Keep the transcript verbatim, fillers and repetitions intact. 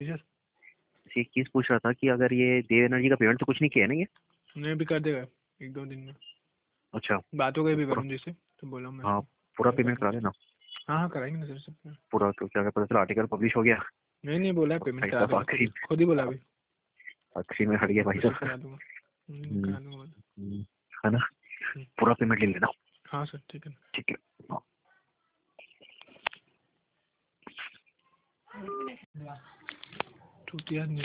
Sir एक चीज पूछ रहा था कि अगर ये देव एनर्जी का पेमेंट तो कुछ नहीं किया है ना ये? नहीं, भी कर देगा एक दो दिन में। अच्छा, बात हो गई तो भी पूरा, करूँ जिससे, तो बोला मैं हाँ इसको पूरा कर पेमेंट करा देगा। देना। हाँ हाँ कराएंगे ना सर सब। पूरा, क्योंकि अगर पता चला आर्टिकल पब्लिश हो गया नहीं नहीं, बोला है और पेमेंट भाई करा साहब देगा, खुद ही आखिरी खुद ही बोला अभी। आखिरी में हट गया भाई रिसीव साहब। करा दूंगा। हम्म, हम्म, करा दूंगा मैं। हम्म, है ना? हम्म, पूरा पेमेंट ले लेना। हाँ सर ठीक है। ठीक है, हाँ। चूतिया नहीं